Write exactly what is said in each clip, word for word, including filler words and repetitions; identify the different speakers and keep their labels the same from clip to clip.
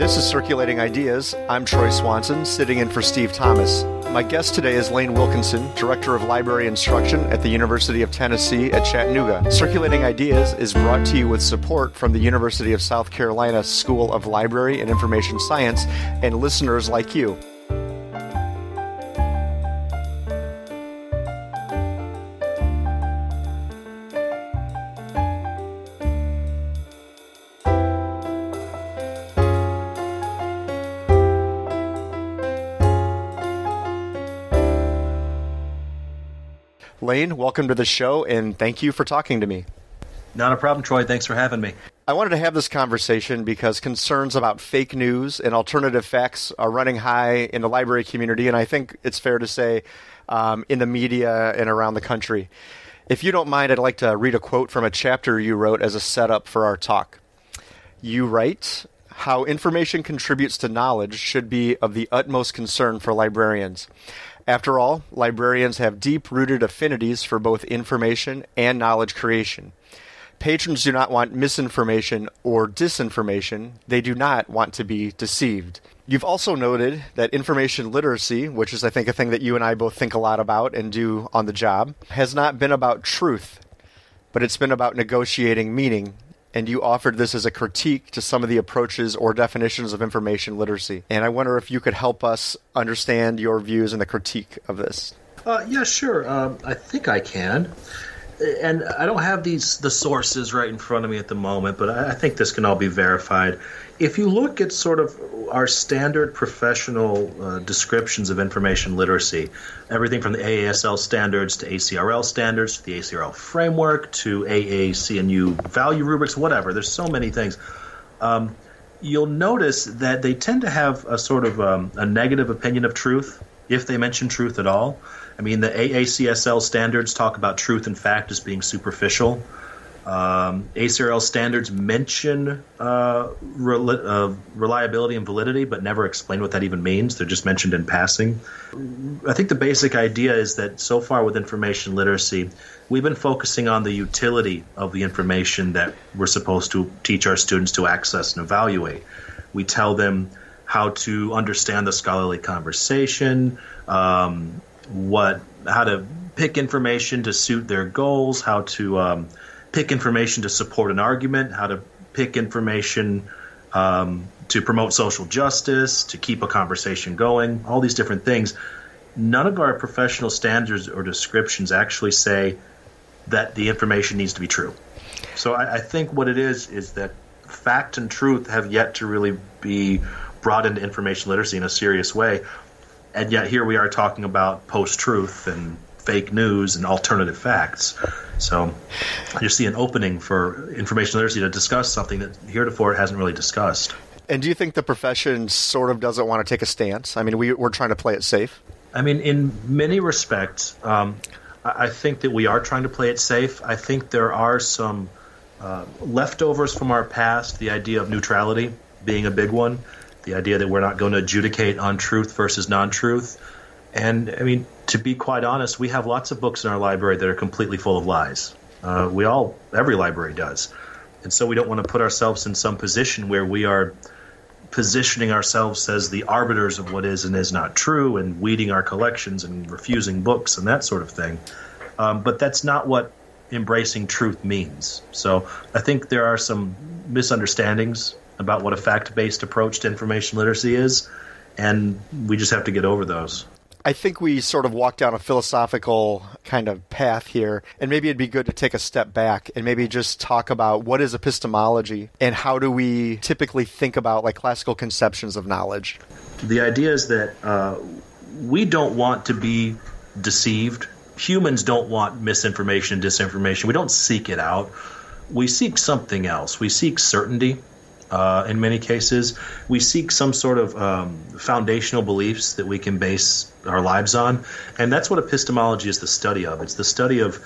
Speaker 1: This is Circulating Ideas. I'm Troy Swanson, sitting in for Steve Thomas. My guest today is Lane Wilkinson, Director of Library Instruction at the University of Tennessee at Chattanooga. Circulating Ideas is brought to you with support from the University of South Carolina School of Library and Information Science and listeners like you. Lane, welcome to the show, and thank you for talking to me.
Speaker 2: Not a problem, Troy. Thanks for having me.
Speaker 1: I wanted to have this conversation because concerns about fake news and alternative facts are running high in the library community, and I think it's fair to say um, in the media and around the country. If you don't mind, I'd like to read a quote from a chapter you wrote as a setup for our talk. You write, "How information contributes to knowledge should be of the utmost concern for librarians. After all, librarians have deep-rooted affinities for both information and knowledge creation. Patrons do not want misinformation or disinformation. They do not want to be deceived." You've also noted that information literacy, which is, I think, a thing that you and I both think a lot about and do on the job, has not been about truth, but it's been about negotiating meaning. And you offered this as a critique to some of the approaches or definitions of information literacy. And I wonder if you could help us understand your views and the critique of this.
Speaker 2: Uh, yeah, sure. Um, I think I can. And I don't have these the sources right in front of me at the moment, but I, I think this can all be verified. If you look at sort of our standard professional uh, descriptions of information literacy, everything from the A A S L standards to A C R L standards to the A C R L framework to A A C N U value rubrics, whatever, there's so many things. Um, you'll notice that they tend to have a sort of um, a negative opinion of truth, if they mention truth at all. I mean, the A A C S L standards talk about truth and fact as being superficial. Um, A C R L standards mention uh, rel- uh, reliability and validity, but never explain what that even means. They're just mentioned in passing. I think the basic idea is that so far with information literacy, we've been focusing on the utility of the information that we're supposed to teach our students to access and evaluate. We tell them how to understand the scholarly conversation, um, what, how to pick information to suit their goals, how to um, pick information to support an argument, how to pick information um, to promote social justice, to keep a conversation going, all these different things. None of our professional standards or descriptions actually say that the information needs to be true. So I, I think what it is is that fact and truth have yet to really be brought into information literacy in a serious way. And yet here we are talking about post-truth and fake news and alternative facts. So I just see an opening for information literacy to discuss something that heretofore it hasn't really discussed.
Speaker 1: And do you think the profession sort of doesn't want to take a stance? I mean, we, we're trying to play it safe.
Speaker 2: I mean, in many respects, um, I think that we are trying to play it safe. I think there are some uh, leftovers from our past, the idea of neutrality being a big one, the idea that we're not going to adjudicate on truth versus non-truth. And, I mean, to be quite honest, we have lots of books in our library that are completely full of lies. Uh, we all, every library does. And so we don't want to put ourselves in some position where we are positioning ourselves as the arbiters of what is and is not true and weeding our collections and refusing books and that sort of thing. Um, but that's not what embracing truth means. So I think there are some misunderstandings about what a fact-based approach to information literacy is, and we just have to get over those.
Speaker 1: I think we sort of walk down a philosophical kind of path here, and maybe it'd be good to take a step back and maybe just talk about what is epistemology and how do we typically think about like classical conceptions of knowledge.
Speaker 2: The idea is that uh, we don't want to be deceived. Humans don't want misinformation, disinformation. We don't seek it out. We seek something else. We seek certainty. Uh, in many cases, we seek some sort of um, foundational beliefs that we can base our lives on, and that's what epistemology is the study of. It's the study of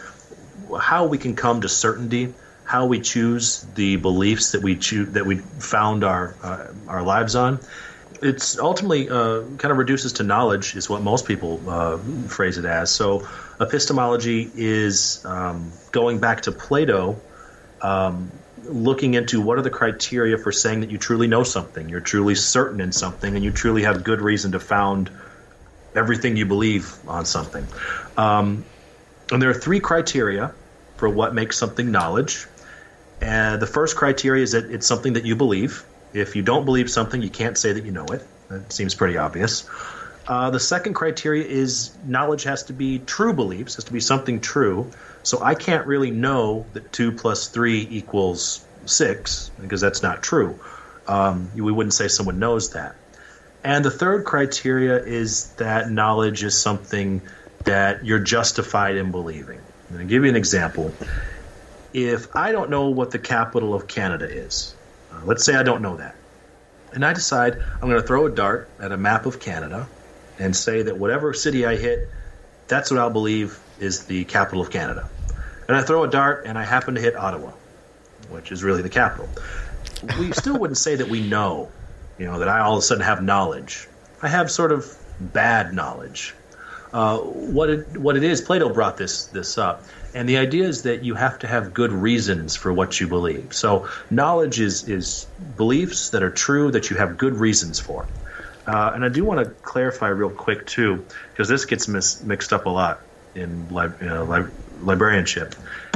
Speaker 2: how we can come to certainty, how we choose the beliefs that we choose that we found our uh, our lives on. It's ultimately uh, kind of reduces to knowledge, is what most people uh, phrase it as. So, epistemology is um, going back to Plato. Um, looking into what are the criteria for saying that you truly know something, you're truly certain in something, and you truly have good reason to found everything you believe on something. Um, and there are three criteria for what makes something knowledge. And the first criteria is that it's something that you believe. If you don't believe something, you can't say that you know it. That seems pretty obvious. Uh, the second criteria is knowledge has to be true beliefs, has to be something true. So I can't really know that two plus three equals six, because that's not true. Um, we wouldn't say someone knows that. And the third criteria is that knowledge is something that you're justified in believing. I'm going to give you an example. If I don't know what the capital of Canada is, uh, let's say I don't know that, and I decide I'm going to throw a dart at a map of Canada and say that whatever city I hit, that's what I'll believe is the capital of Canada. And I throw a dart and I happen to hit Ottawa, which is really the capital. We still wouldn't say that we know, you know, that I all of a sudden have knowledge. I have sort of bad knowledge. Uh, what it, what it is, Plato brought this this up, and the idea is that you have to have good reasons for what you believe. So knowledge is is beliefs that are true that you have good reasons for. Uh, and I do want to clarify real quick too, because this gets mis- mixed up a lot in li- you know, li- librarianship.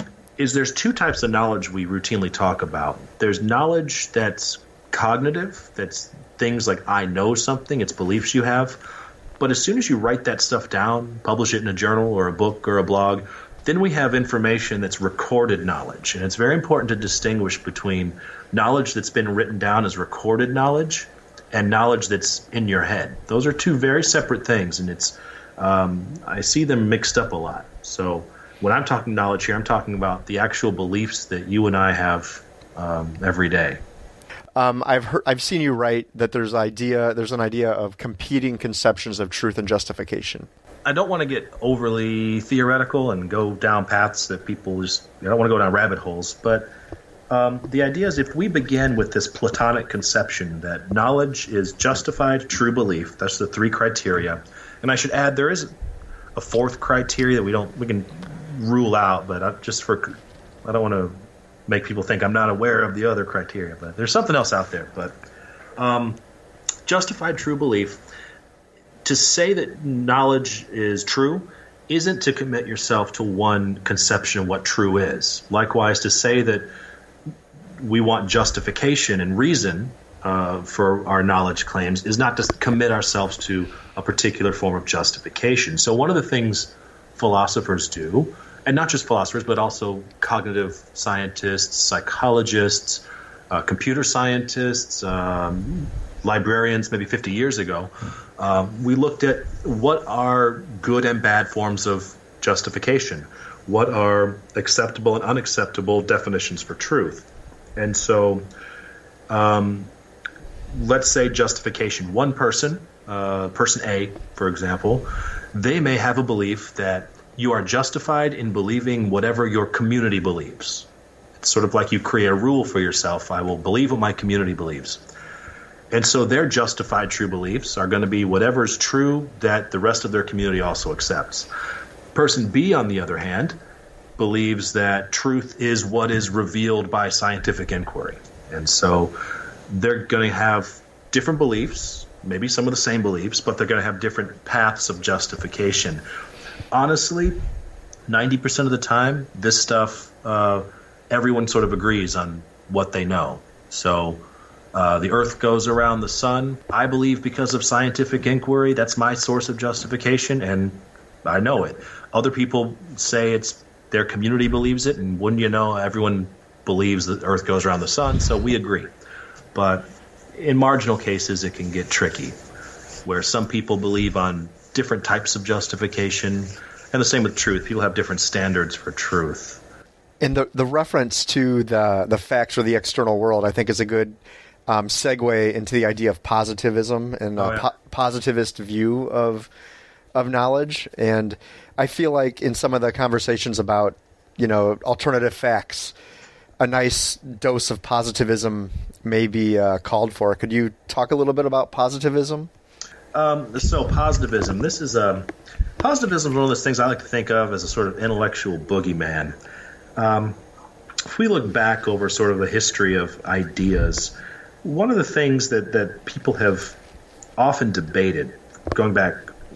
Speaker 2: Is there's two types of knowledge we routinely talk about. There's knowledge that's cognitive, that's things like I know something, it's beliefs you have. But as soon as you write that stuff down, publish it in a journal or a book or a blog, then we have information that's recorded knowledge. And it's very important to distinguish between knowledge that's been written down as recorded knowledge and knowledge that's in your head. Those are two very separate things, and it's um, I see them mixed up a lot. So when I'm talking knowledge here, I'm talking about the actual beliefs that you and I have um, every day.
Speaker 1: Um, I've heard, I've seen you write that there's idea, there's an idea of competing conceptions of truth and justification.
Speaker 2: I don't want to get overly theoretical and go down paths that people just, I don't want to go down rabbit holes, but um, the idea is if we begin with this Platonic conception that knowledge is justified true belief, that's the three criteria, and I should add there is a fourth criteria that we don't, we can rule out, but I, just for, I don't want to make people think I'm not aware of the other criteria, but there's something else out there. But um, justified true belief, to say that knowledge is true isn't to commit yourself to one conception of what true is. Likewise, to say that we want justification and reason uh, for our knowledge claims is not to commit ourselves to a particular form of justification. So one of the things philosophers do, and not just philosophers, but also cognitive scientists, psychologists, uh, computer scientists, um, librarians maybe fifty years ago, uh, we looked at what are good and bad forms of justification, what are acceptable and unacceptable definitions for truth. And so um, let's say justification. One person, uh, person A, for example, they may have a belief that you are justified in believing whatever your community believes. It's sort of like you create a rule for yourself. I will believe what my community believes. And so their justified true beliefs are going to be whatever is true that the rest of their community also accepts. Person B, on the other hand, believes that truth is what is revealed by scientific inquiry. And so they're going to have different beliefs, maybe some of the same beliefs, but they're going to have different paths of justification. Honestly, ninety percent of the time, this stuff, uh, everyone sort of agrees on what they know. So uh, the Earth goes around the sun. I believe because of scientific inquiry, that's my source of justification, and I know it. Other people say it's their community believes it, and wouldn't you know, everyone believes that the Earth goes around the sun, so we agree. But in marginal cases, it can get tricky, where some people believe on different types of justification, and the same with truth. People have different standards for truth.
Speaker 1: And the the reference to the the facts or the external world, I think, is a good um, segue into the idea of positivism and a
Speaker 2: oh, yeah.
Speaker 1: po- positivist view of of knowledge. And I feel like in some of the conversations about, you know, alternative facts, a nice dose of positivism may be uh, called for. Could you talk a little bit about positivism?
Speaker 2: Um, so positivism, this is um, positivism is one of those things I like to think of as a sort of intellectual boogeyman. Um, if we look back over sort of the history of ideas, one of the things that, that people have often debated, going back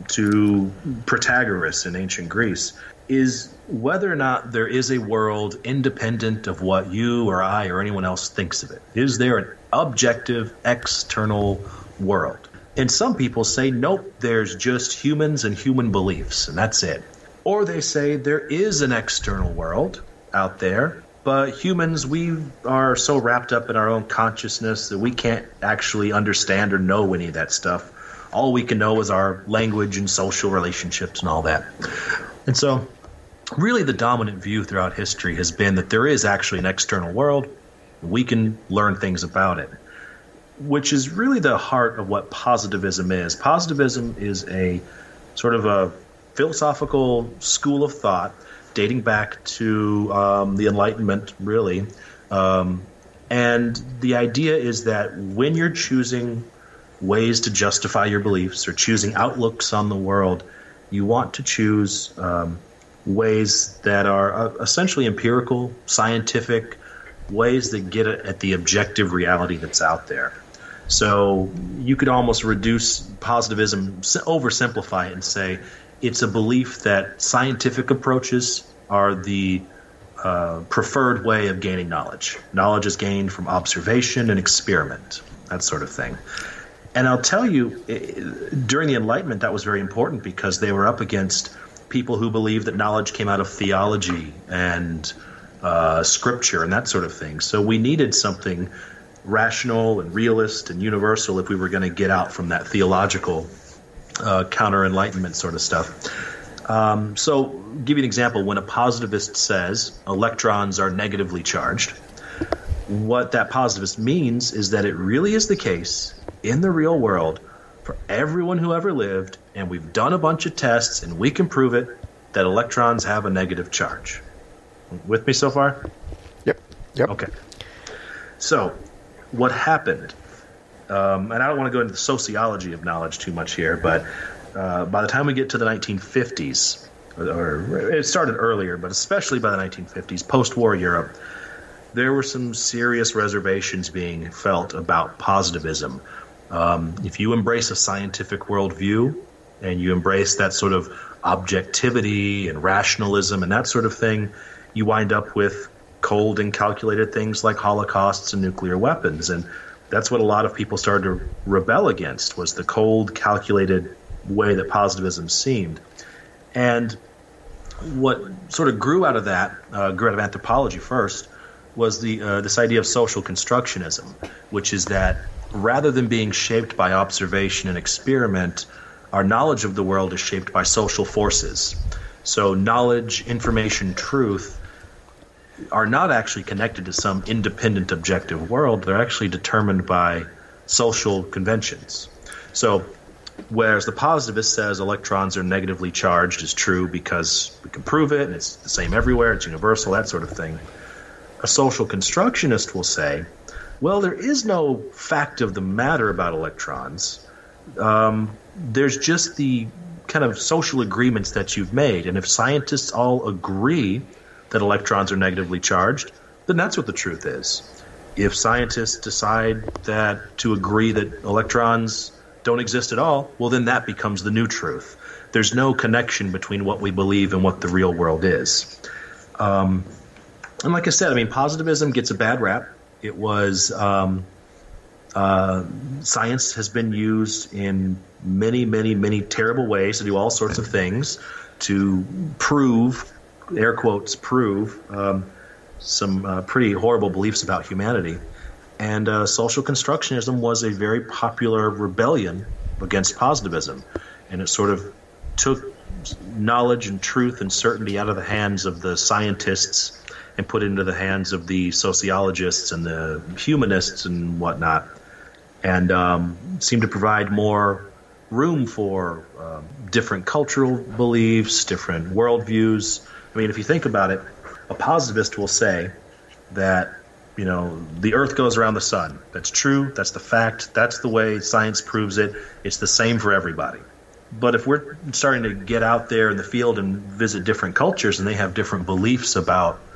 Speaker 2: to Protagoras in ancient Greece, is whether or not there is a world independent of what you or I or anyone else thinks of it. Is there an objective, external world? And some people say, nope, there's just humans and human beliefs, and that's it. Or they say there is an external world out there, but humans, we are so wrapped up in our own consciousness that we can't actually understand or know any of that stuff. All we can know is our language and social relationships and all that. And so really the dominant view throughout history has been that there is actually an external world. We can learn things about it, which is really the heart of what positivism is. Positivism is a sort of a philosophical school of thought dating back to um, the Enlightenment, really. Um, and the idea is that when you're choosing ways to justify your beliefs or choosing outlooks on the world, you want to choose um, ways that are uh, essentially empirical, scientific, ways that get at the objective reality that's out there. So you could almost reduce positivism, oversimplify it, and say it's a belief that scientific approaches are the uh, preferred way of gaining knowledge. Knowledge is gained from observation and experiment, that sort of thing. And I'll tell you, during the Enlightenment, that was very important because they were up against people who believed that knowledge came out of theology and uh, scripture and that sort of thing. So we needed something rational and realist and universal if we were going to get out from that theological uh, counter-Enlightenment sort of stuff. Um, so give you an example. When a positivist says electrons are negatively charged, what that positivist means is that it really is the case in the real world for everyone who ever lived, and we've done a bunch of tests and we can prove it, that electrons have a negative charge. With me so far?
Speaker 1: Yep. Yep.
Speaker 2: Okay. So what happened, um, and I don't want to go into the sociology of knowledge too much here, but uh, by the time we get to the nineteen fifties, or, or it started earlier, but especially by the nineteen fifties, post-war Europe, there were some serious reservations being felt about positivism. Um, if you embrace a scientific worldview and you embrace that sort of objectivity and rationalism and that sort of thing, you wind up with cold and calculated things like holocausts and nuclear weapons. And that's what a lot of people started to rebel against, was the cold, calculated way that positivism seemed. And what sort of grew out of that, uh, grew out of anthropology first, was the uh, this idea of social constructionism, which is that rather than being shaped by observation and experiment, our knowledge of the world is shaped by social forces. So knowledge, information, truth are not actually connected to some independent objective world. They're actually determined by social conventions. So whereas the positivist says electrons are negatively charged is true because we can prove it and it's the same everywhere, it's universal, that sort of thing, a social constructionist will say, well, there is no fact of the matter about electrons. Um, there's just the kind of social agreements that you've made. And if scientists all agree that electrons are negatively charged, then that's what the truth is. If scientists decide that to agree that electrons don't exist at all, well, then that becomes the new truth. There's no connection between what we believe and what the real world is. Um, and like I said, I mean, positivism gets a bad rap. It was um, uh, science has been used in many, many, many terrible ways to do all sorts of things to prove, air quotes, prove um, some uh, pretty horrible beliefs about humanity. And uh, social constructionism was a very popular rebellion against positivism. And it sort of took knowledge and truth and certainty out of the hands of the scientists and put it into the hands of the sociologists and the humanists and whatnot, and um, seemed to provide more room for uh, different cultural beliefs, different worldviews. I mean, if you think about it, a positivist will say that, you know, the Earth goes around the sun. That's true. That's the fact. That's the way science proves it. It's the same for everybody. But if we're starting to get out there in the field and visit different cultures and they have different beliefs about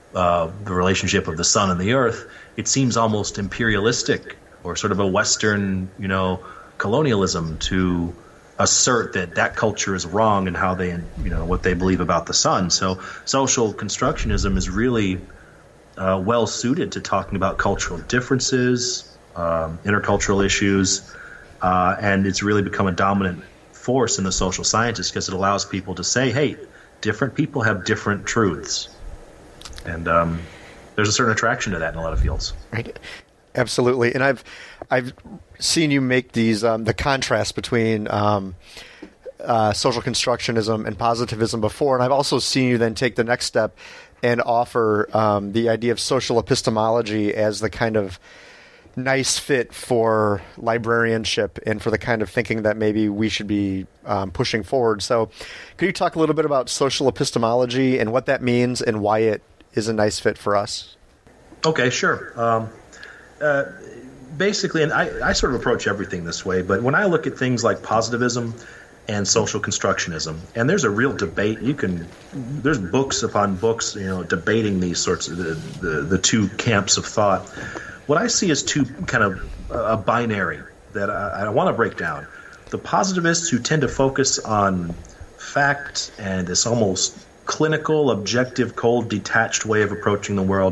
Speaker 2: uh, the relationship of the sun and the earth, it seems almost imperialistic or sort of a Western, you know, colonialism to assert that that culture is wrong and how they, you know, what they believe about the sun. So social constructionism is really uh, well suited to talking about cultural differences, um, intercultural issues, uh, and it's really become a dominant force in the social sciences because it allows people to say, hey, different people have different truths. And um, there's a certain attraction to that in a lot of fields.
Speaker 1: Right. Absolutely. And I've I've seen you make these um, the contrast between um, uh, social constructionism and positivism before, and I've also seen you then take the next step and offer um, the idea of social epistemology as the kind of nice fit for librarianship and for the kind of thinking that maybe we should be um, pushing forward. So could you talk a little bit about social epistemology and what that means and why it is a nice fit for us?
Speaker 2: Okay, sure. Um, uh, basically, and I, I sort of approach everything this way, but when I look at things like positivism and social constructionism, and there's a real debate, you can, there's books upon books, you know, debating these sorts of, the, the, the two camps of thought. What I see is two kind of a binary that I, I want to break down. The positivists who tend to focus on fact and this almost clinical, objective, cold, detached way of approaching the world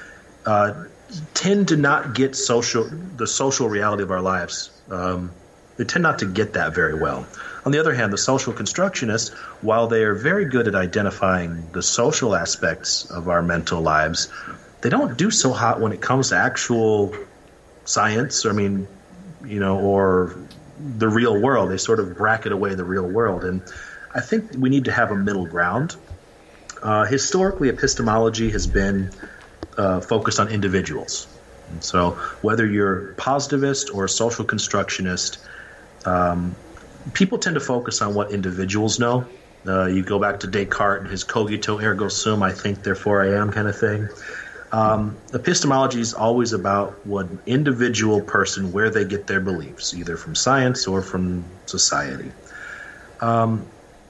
Speaker 2: uh, tend to not get social the social reality of our lives. Um, they tend not to get that very well. On the other hand, the social constructionists, while they are very good at identifying the social aspects of our mental lives, they don't do so hot when it comes to actual science, I mean, you know, or the real world. They sort of bracket away the real world. And I think we need to have a middle ground. Uh, historically, epistemology has been uh, focused on individuals. And so whether you're positivist or social constructionist, um, people tend to focus on what individuals know. Uh, you go back to Descartes and his cogito ergo sum, I think, therefore I am kind of thing. Um, epistemology is always about one individual person, where they get their beliefs, either from science or from society. Um,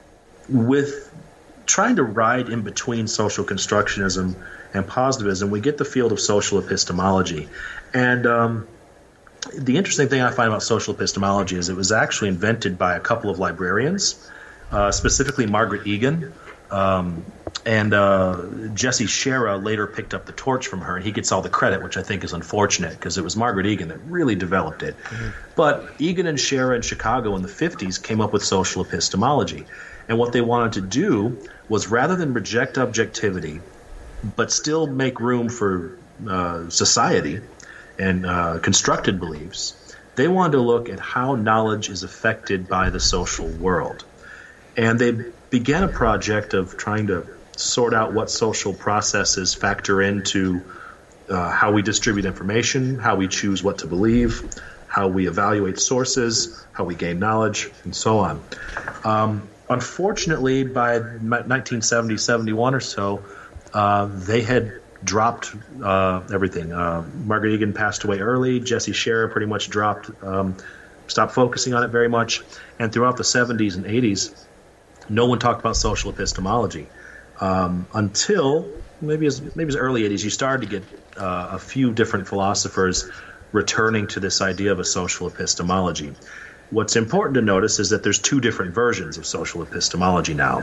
Speaker 2: with trying to ride in between social constructionism and positivism, we get the field of social epistemology. And um, the interesting thing I find about social epistemology is it was actually invented by a couple of librarians, uh, specifically Margaret Egan. Um, and uh, Jesse Shera later picked up the torch from her, and he gets all the credit, which I think is unfortunate because it was Margaret Egan that really developed it. Mm-hmm. But Egan and Shera in Chicago in the fifties came up with social epistemology. And what they wanted to do was, rather than reject objectivity, but still make room for uh, society and uh, constructed beliefs, they wanted to look at how knowledge is affected by the social world. And they began a project of trying to sort out what social processes factor into uh, how we distribute information, how we choose what to believe, how we evaluate sources, how we gain knowledge, and so on. Um, unfortunately, by nineteen seventy, seventy-one or so, uh, they had dropped uh, everything. Uh, Margaret Egan passed away early. Jesse Shera pretty much dropped, um, stopped focusing on it very much. And throughout the seventies and eighties, no one talked about social epistemology um, until maybe as maybe as early eighties. You started to get uh, a few different philosophers returning to this idea of a social epistemology. What's important to notice is that there's two different versions of social epistemology now.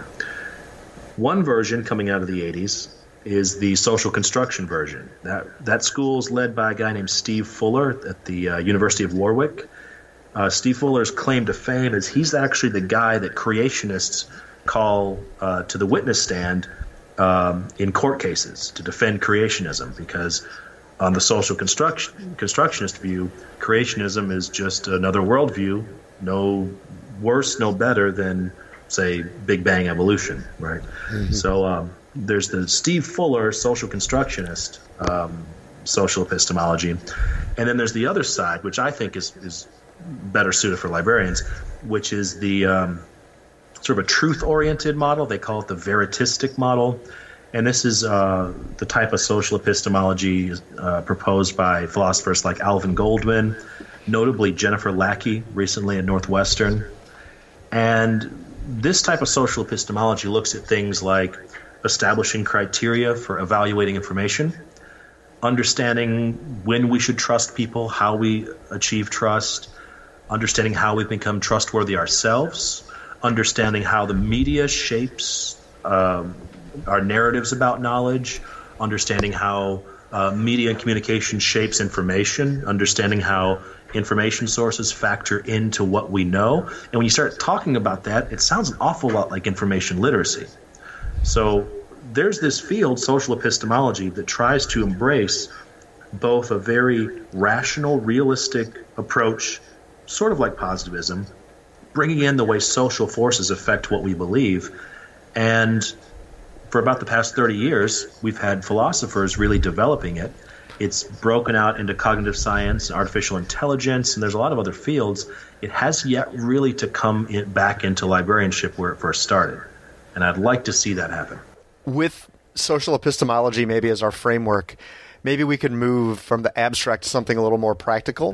Speaker 2: One version coming out of the eighties is the social construction version. That that school is led by a guy named Steve Fuller at the uh, University of Warwick. Uh, Steve Fuller's claim to fame is he's actually the guy that creationists call uh, to the witness stand um, in court cases to defend creationism, because on the social construction, constructionist view, creationism is just another worldview, no worse, no better than, say, Big Bang evolution, right? Mm-hmm. So um, there's the Steve Fuller social constructionist um, social epistemology, and then there's the other side, which I think is is better suited for librarians, which is the um, sort of a truth-oriented model. They call it the veritistic model. And this is uh, the type of social epistemology uh, proposed by philosophers like Alvin Goldman, notably Jennifer Lackey recently at Northwestern. And this type of social epistemology looks at things like establishing criteria for evaluating information, understanding when we should trust people, how we achieve trust, understanding how we become trustworthy ourselves, understanding how the media shapes um, our narratives about knowledge, understanding how uh, media and communication shapes information, understanding how information sources factor into what we know. And when you start talking about that, it sounds an awful lot like information literacy. So there's this field, social epistemology, that tries to embrace both a very rational, realistic approach, sort of like positivism, bringing in the way social forces affect what we believe. And for about the past thirty years, we've had philosophers really developing it. It's broken out into cognitive science, artificial intelligence, and there's a lot of other fields. It has yet really to come in, back into librarianship where it first started. And I'd like to see that happen.
Speaker 1: With social epistemology maybe as our framework, maybe we could move from the abstract to something a little more practical.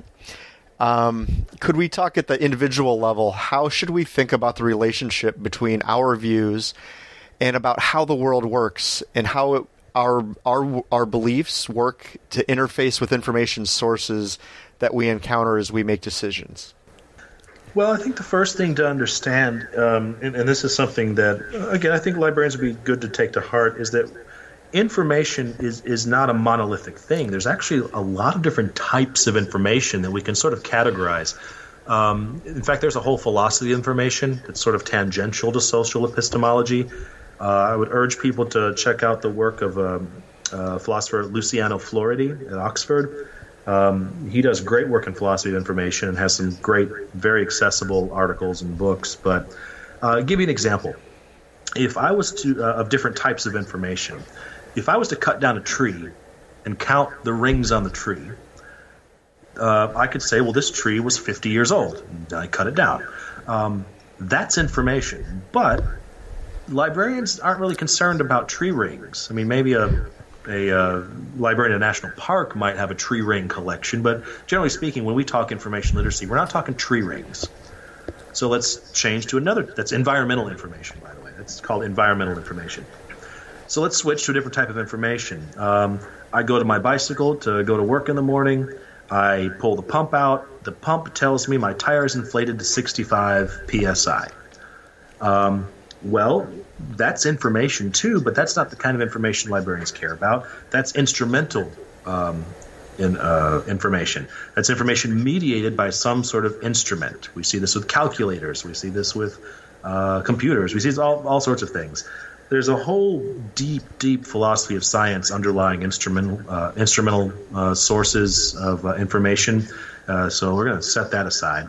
Speaker 1: Um, could we talk at the individual level? How should we think about the relationship between our views and about how the world works and how it, our our our beliefs work to interface with information sources that we encounter as we make decisions?
Speaker 2: Well, I think the first thing to understand, um, and, and this is something that, again, I think librarians would be good to take to heart, is that information is, is not a monolithic thing. There's actually a lot of different types of information that we can sort of categorize. Um, in fact, there's a whole philosophy of information that's sort of tangential to social epistemology. Uh, I would urge people to check out the work of um, uh, philosopher Luciano Floridi at Oxford. Um, he does great work in philosophy of information and has some great, very accessible articles and books. But uh, I'll give you an example. If I was to, uh, of different types of information, if I was to cut down a tree and count the rings on the tree, uh, I could say, well, this tree was fifty years old. And I cut it down. Um, that's information. But librarians aren't really concerned about tree rings. I mean, maybe a A uh, librarian in a national park might have a tree ring collection, but generally speaking, when we talk information literacy, we're not talking tree rings. So let's change to another. That's environmental information, by the way. That's called environmental information. So let's switch to a different type of information. Um, I go to my bicycle to go to work in the morning. I pull the pump out. The pump tells me my tire is inflated to sixty-five P S I. Um, well, that's information too, but that's not the kind of information librarians care about. That's instrumental um, in, uh, information. That's information mediated by some sort of instrument. We see this with calculators. We see this with uh, computers. We see this all, all sorts of things. There's a whole deep, deep philosophy of science underlying instrumental, uh, instrumental uh, sources of uh, information. Uh, so we're going to set that aside.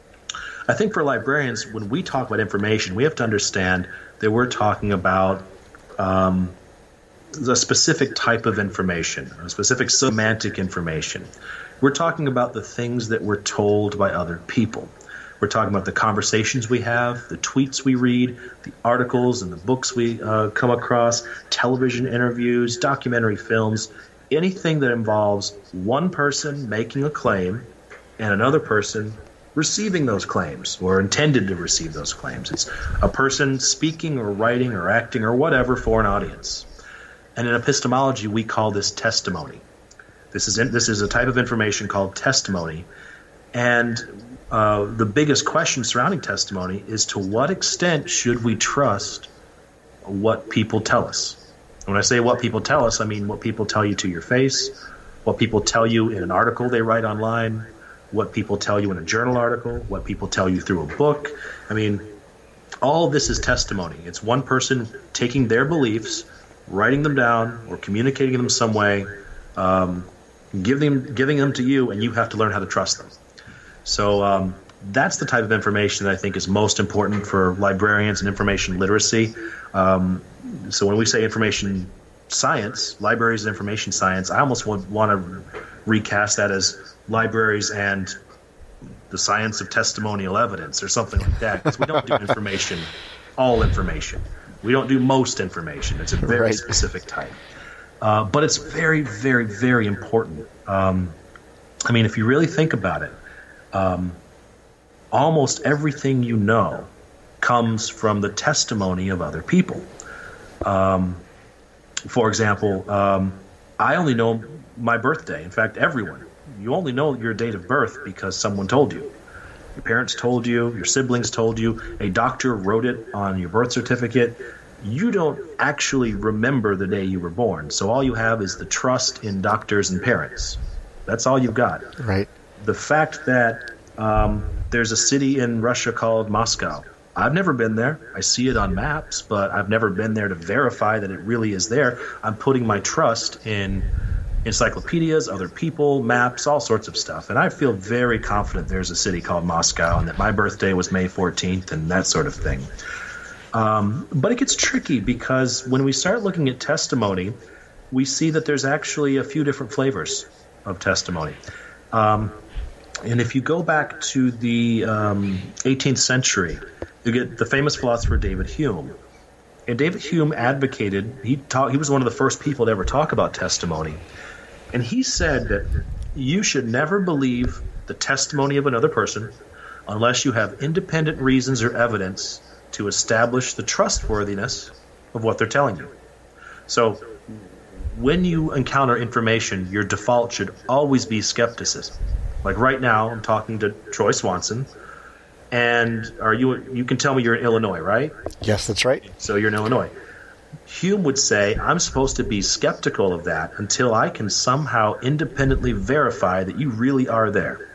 Speaker 2: I think for librarians, when we talk about information, we have to understand that we're talking about um, a specific type of information, a specific semantic information. We're talking about the things that we're told by other people. We're talking about the conversations we have, the tweets we read, the articles and the books we uh, come across, television interviews, documentary films, anything that involves one person making a claim and another person receiving those claims or intended to receive those claims. It's a person speaking or writing or acting or whatever for an audience. And in epistemology, we call this testimony. This is in, this is a type of information called testimony. And uh, the biggest question surrounding testimony is, to what extent should we trust what people tell us? When I say what people tell us, I mean what people tell you to your face, what people tell you in an article they write online, what people tell you in a journal article, what people tell you through a book. I mean, all this is testimony. It's one person taking their beliefs, writing them down, or communicating them some way, um, giving them, giving them to you, and you have to learn how to trust them. So um, that's the type of information that I think is most important for librarians and information literacy. Um, so when we say information science, libraries and information science, I almost want, want to recast that as libraries and the science of testimonial evidence or something like that, because we don't do information, all information. We don't do most information. It's a very right. specific type. Uh, but it's very, very, very important. Um, I mean, if you really think about it, um, almost everything you know comes from the testimony of other people. Um, For example, um, I only know my birthday. In fact, everyone. You only know your date of birth because someone told you. Your parents told you, your siblings told you, a doctor wrote it on your birth certificate. You don't actually remember the day you were born. So all you have is the trust in doctors and parents. That's all you've got.
Speaker 1: Right.
Speaker 2: The fact that um, there's a city in Russia called Moscow. I've never been there. I see it on maps, but I've never been there to verify that it really is there. I'm putting my trust in encyclopedias, other people, maps, all sorts of stuff. And I feel very confident there's a city called Moscow and that my birthday was May fourteenth and that sort of thing. Um, but it gets tricky because when we start looking at testimony, we see that there's actually a few different flavors of testimony. Um, and if you go back to the um, eighteenth century, you get the famous philosopher David Hume. And David Hume advocated, he, taught, he was one of the first people to ever talk about testimony. And he said that you should never believe the testimony of another person unless you have independent reasons or evidence to establish the trustworthiness of what they're telling you. So when you encounter information, your default should always be skepticism. Like right now, I'm talking to Troy Swanson, and are you you can tell me you're in Illinois, right?
Speaker 1: Yes, that's right.
Speaker 2: So you're in Illinois. Hume would say, I'm supposed to be skeptical of that until I can somehow independently verify that you really are there.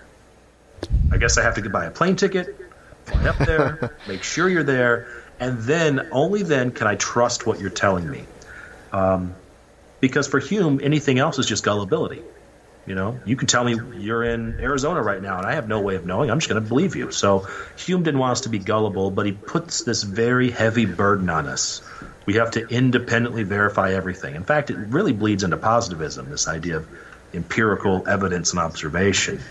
Speaker 2: I guess I have to buy a plane ticket, fly up there, make sure you're there, and then, only then can I trust what you're telling me. Um, because for Hume, anything else is just gullibility. You know, you can tell me you're in Arizona right now, and I have no way of knowing. I'm just going to believe you. So Hume didn't want us to be gullible, but he puts this very heavy burden on us. We have to independently verify everything. In fact, it really bleeds into positivism, this idea of empirical evidence and observation.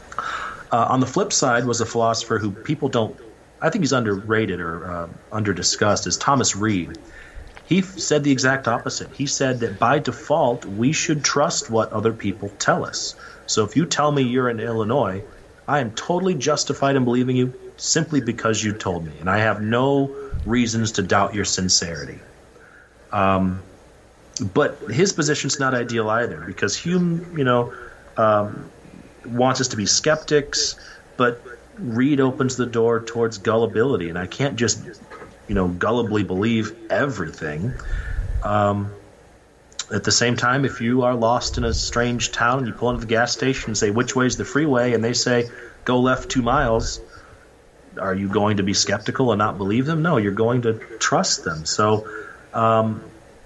Speaker 2: Uh, on the flip side was a philosopher who people don't, I think he's underrated or uh, under-discussed, is Thomas Reid. He f- said the exact opposite. He said that by default, we should trust what other people tell us. So if you tell me you're in Illinois, I am totally justified in believing you simply because you told me, and I have no reasons to doubt your sincerity. Um, but his position's not ideal either, because Hume, you know, um, wants us to be skeptics, but Reid opens the door towards gullibility, and I can't just, you know, gullibly believe everything. Um, at the same time, if you are lost in a strange town and you pull into the gas station and say, which way's the freeway, and they say, go left two miles, are you going to be skeptical and not believe them? No, you're going to trust them. So um,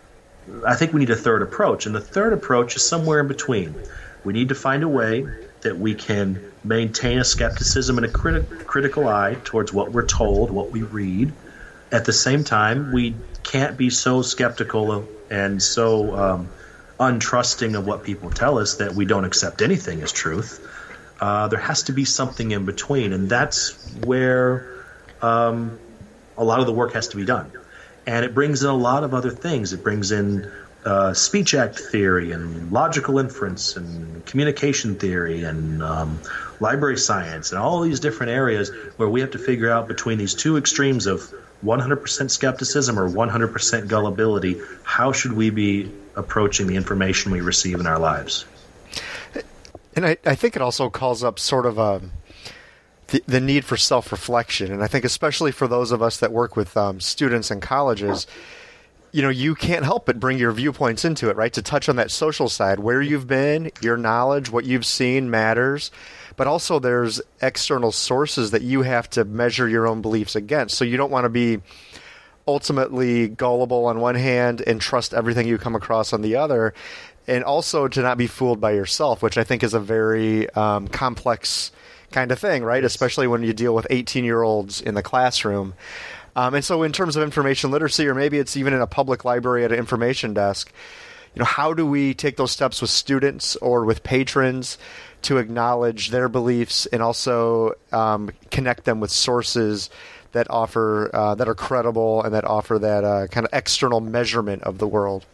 Speaker 2: I think we need a third approach, and the third approach is somewhere in between. We need to find a way that we can maintain a skepticism and a criti- critical eye towards what we're told, what we read. At the same time, we can't be so skeptical of, and so um, untrusting of what people tell us that we don't accept anything as truth. Uh, there has to be something in between, and that's where um, a lot of the work has to be done. And it brings in a lot of other things. It brings in uh, speech act theory and logical inference and communication theory and um, library science and all these different areas where we have to figure out between these two extremes of one hundred percent skepticism or one hundred percent gullibility, how should we be approaching the information we receive in our lives?
Speaker 1: And I, I think it also calls up sort of a, the, the need for self-reflection. And I think especially for those of us that work with um, students in colleges, you know, you can't help but bring your viewpoints into it, right? To touch on that social side, where you've been, your knowledge, what you've seen matters. But also there's external sources that you have to measure your own beliefs against. So you don't want to be ultimately gullible on one hand and trust everything you come across on the other. And also to not be fooled by yourself, which I think is a very um, complex kind of thing, right? Especially when you deal with eighteen-year-olds in the classroom. Um, and so in terms of information literacy, or maybe it's even in a public library at an information desk, you know, how do we take those steps with students or with patrons to acknowledge their beliefs and also um, connect them with sources that offer uh, that are credible and that offer that uh, kind of external measurement of the world?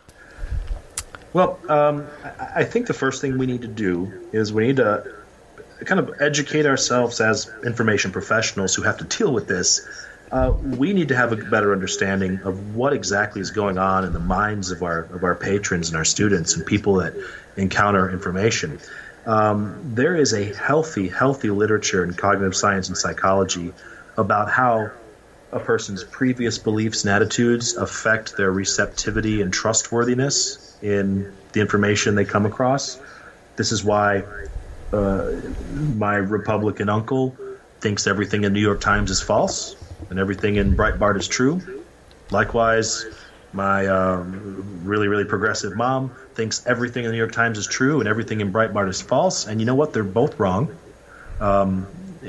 Speaker 2: Well, um, I think the first thing we need to do is we need to kind of educate ourselves as information professionals who have to deal with this uh, we need to have a better understanding of what exactly is going on in the minds of our of our patrons and our students and people that encounter information. Um, there is a healthy, healthy literature in cognitive science and psychology about how a person's previous beliefs and attitudes affect their receptivity and trustworthiness in the information they come across. This is why uh, my Republican uncle thinks everything in New York Times is false and everything in Breitbart is true. Likewise, my um, really, really progressive mom thinks everything in the New York Times is true and everything in Breitbart is false. And you know what? They're both wrong. Um,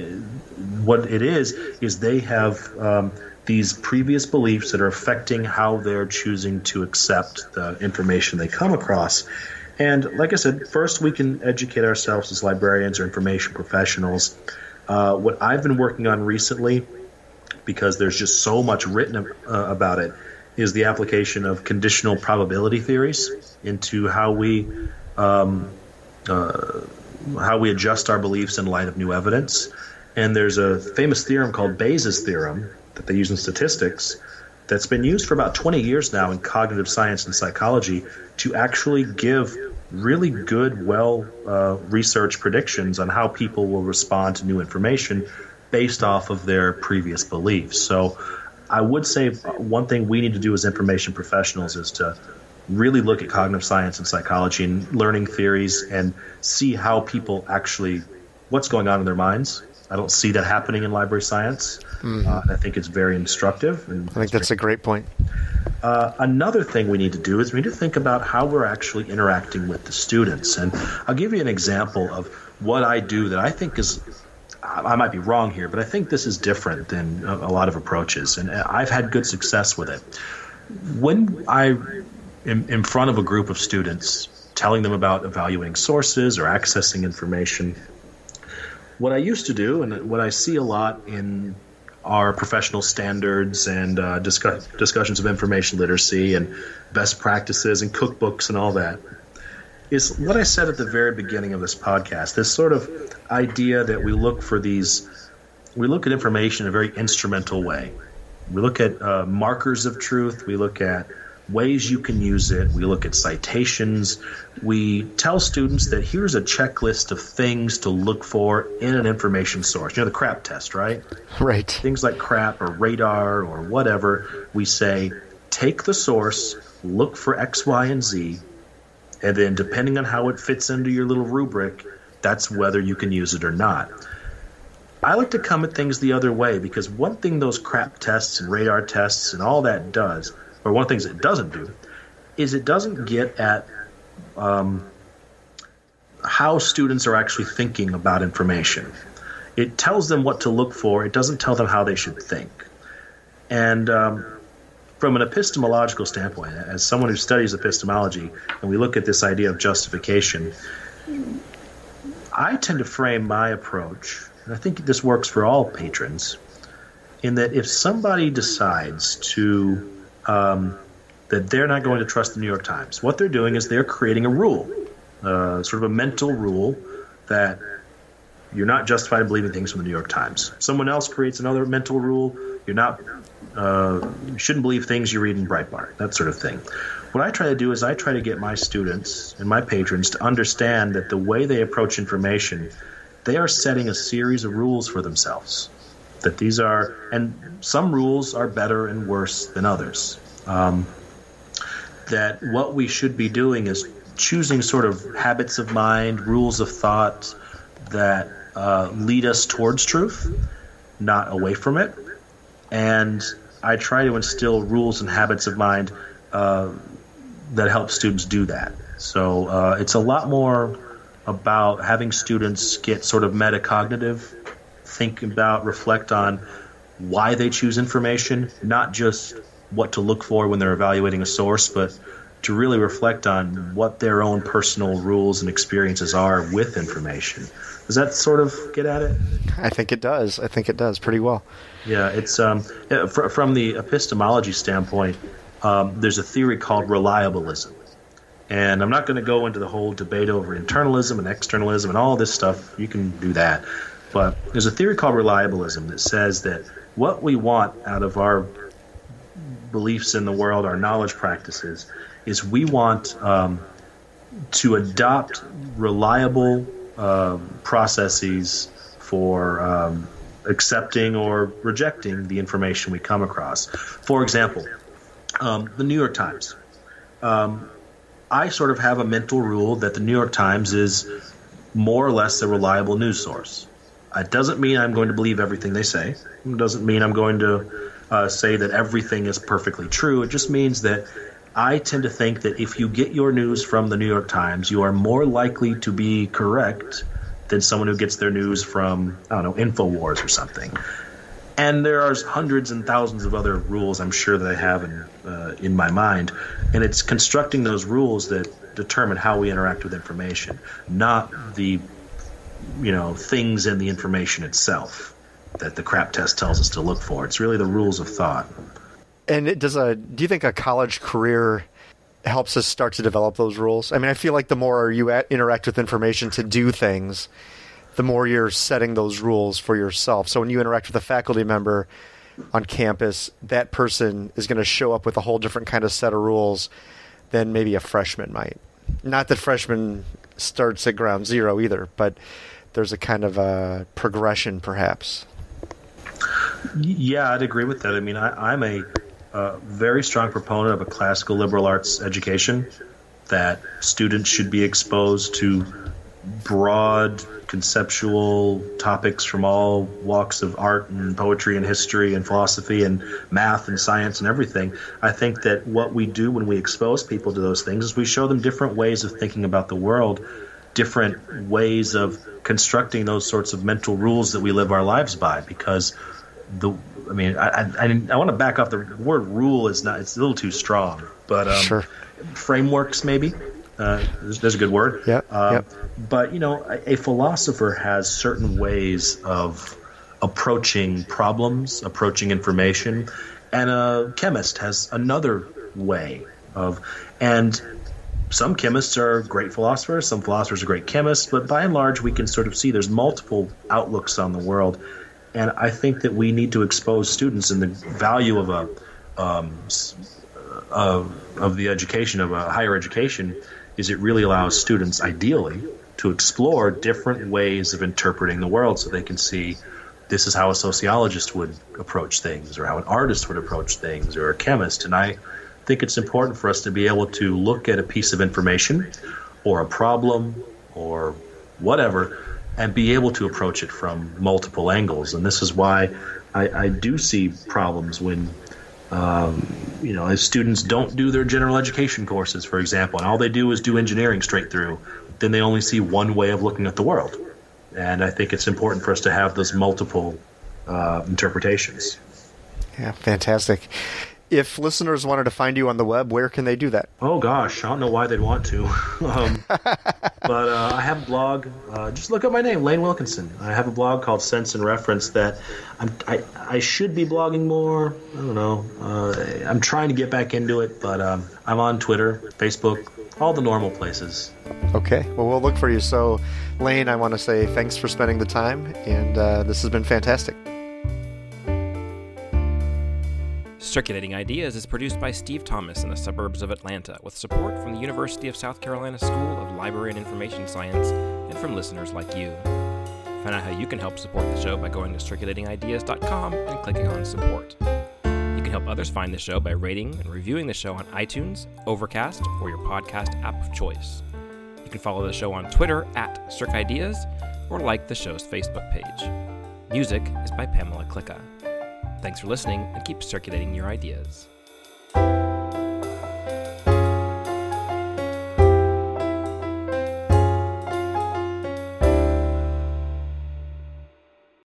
Speaker 2: what it is, is they have um, these previous beliefs that are affecting how they're choosing to accept the information they come across. And like I said, first we can educate ourselves as librarians or information professionals. Uh, what I've been working on recently, because there's just so much written uh, about it, is the application of conditional probability theories into how we um, uh, how we adjust our beliefs in light of new evidence. And there's a famous theorem called Bayes' theorem that they use in statistics that's been used for about twenty years now in cognitive science and psychology to actually give really good, well uh, researched predictions on how people will respond to new information based off of their previous beliefs. So I would say one thing we need to do as information professionals is to really look at cognitive science and psychology and learning theories and see how people actually, what's going on in their minds. I don't see that happening in library science. Mm-hmm. Uh, I think it's very instructive. And
Speaker 1: I think that's very, a great point.
Speaker 2: Uh, another thing we need to do is we need to think about how we're actually interacting with the students. And I'll give you an example of what I do that I think is, I might be wrong here, but I think this is different than a, a lot of approaches. And I've had good success with it. When I am in front of a group of students, telling them about evaluating sources or accessing information, what I used to do, and what I see a lot in our professional standards and uh, discuss, discussions of information literacy and best practices and cookbooks and all that, is what I said at the very beginning of this podcast, this sort of idea that we look for these, we look at information in a very instrumental way. We look at uh, markers of truth, we look at ways you can use it, we look at citations, we tell students that here's a checklist of things to look for in an information source. You know, the CRAP test, right?
Speaker 1: Right.
Speaker 2: Things like CRAP or radar or whatever, we say, take the source, look for X, Y, and Z, and then depending on how it fits into your little rubric, that's whether you can use it or not. I like to come at things the other way, because one thing those CRAP tests and radar tests and all that does, or one of the things it doesn't do, is it doesn't get at um, how students are actually thinking about information. It tells them what to look for. It doesn't tell them how they should think. And um, from an epistemological standpoint, as someone who studies epistemology, and we look at this idea of justification, I tend to frame my approach, and I think this works for all patrons, in that if somebody decides to um, that they're not going to trust the New York Times, what they're doing is they're creating a rule, uh, sort of a mental rule that you're not justified in believing things from the New York Times. Someone else creates another mental rule. You're not, uh, you shouldn't believe things you read in Breitbart, that sort of thing. What I try to do is I try to get my students and my patrons to understand that the way they approach information, they are setting a series of rules for themselves. That these are, and some rules are better and worse than others. Um, that what we should be doing is choosing sort of habits of mind, rules of thought that uh, lead us towards truth, not away from it. And I try to instill rules and habits of mind uh, that help students do that. So uh, it's a lot more about having students get sort of metacognitive, think about, reflect on why they choose information, not just what to look for when they're evaluating a source, but to really reflect on what their own personal rules and experiences are with information. Does that sort of get at it?
Speaker 1: I think it does. I think it does pretty well.
Speaker 2: Yeah, it's um, fr- from the epistemology standpoint, um, there's a theory called reliabilism. And I'm not going to go into the whole debate over internalism and externalism and all this stuff. You can do that. But there's a theory called reliabilism that says that what we want out of our beliefs in the world, our knowledge practices, is we want um, to adopt reliable uh, processes for um, accepting or rejecting the information we come across. For example, um, the New York Times. Um, I sort of have a mental rule that the New York Times is more or less a reliable news source. It doesn't mean I'm going to believe everything they say. It doesn't mean I'm going to uh, say that everything is perfectly true. It just means that I tend to think that if you get your news from the New York Times, you are more likely to be correct than someone who gets their news from, I don't know, InfoWars or something. And there are hundreds and thousands of other rules I'm sure that I have in, uh, in my mind. And it's constructing those rules that determine how we interact with information, not the, you know, things in the information itself that the crap test tells us to look for. It's really the rules of thought.
Speaker 1: And it does a, do you think a college career helps us start to develop those rules? I mean, I feel like the more you at, interact with information to do things, the more you're setting those rules for yourself. So when you interact with a faculty member on campus, that person is going to show up with a whole different kind of set of rules than maybe a freshman might. Not that freshman starts at ground zero either, but there's a kind of a progression perhaps.
Speaker 2: Yeah, I'd agree with that. I mean, I, I'm a uh, very strong proponent of a classical liberal arts education, that students should be exposed to broad conceptual topics from all walks of art and poetry and history and philosophy and math and science and everything. I think that what we do when we expose people to those things is we show them different ways of thinking about the world, different ways of constructing those sorts of mental rules that we live our lives by. Because the, I mean, I I, I want to back off. The word rule is not, it's a little too strong, but um,
Speaker 1: sure.
Speaker 2: Frameworks maybe. Uh, there's, there's a good word.
Speaker 1: Yeah.
Speaker 2: Um,
Speaker 1: yep.
Speaker 2: But, you know, a, a philosopher has certain ways of approaching problems, approaching information, and a chemist has another way of. And some chemists are great philosophers, some philosophers are great chemists, but by and large, we can sort of see there's multiple outlooks on the world. And I think that we need to expose students in the value of a um, of, of the education, of a higher education, is it really allows students, ideally, to explore different ways of interpreting the world so they can see this is how a sociologist would approach things, or how an artist would approach things, or a chemist. And I think it's important for us to be able to look at a piece of information or a problem or whatever and be able to approach it from multiple angles. And this is why I, I do see problems when Um, you know, if students don't do their general education courses, for example, and all they do is do engineering straight through, then they only see one way of looking at the world. And I think it's important for us to have those multiple uh, interpretations.
Speaker 1: Yeah, fantastic. If listeners wanted to find you on the web, where can they do that?
Speaker 2: Oh, gosh, I don't know why they'd want to. um, but uh, I have a blog. Uh, just look up my name, Lane Wilkinson. I have a blog called Sense and Reference that I'm, I, I should be blogging more. I don't know. Uh, I'm trying to get back into it, but um, I'm on Twitter, Facebook, all the normal places.
Speaker 1: Okay. Well, we'll look for you. So, Lane, I want to say thanks for spending the time, and uh, this has been fantastic.
Speaker 3: Circulating Ideas is produced by Steve Thomas in the suburbs of Atlanta, with support from the University of South Carolina School of Library and Information Science and from listeners like you. Find out how you can help support the show by going to circulating ideas dot com and clicking on Support. You can help others find the show by rating and reviewing the show on iTunes, Overcast, or your podcast app of choice. You can follow the show on Twitter at Circ Ideas or like the show's Facebook page. Music is by Pamela Klicka. Thanks for listening, and keep circulating your ideas.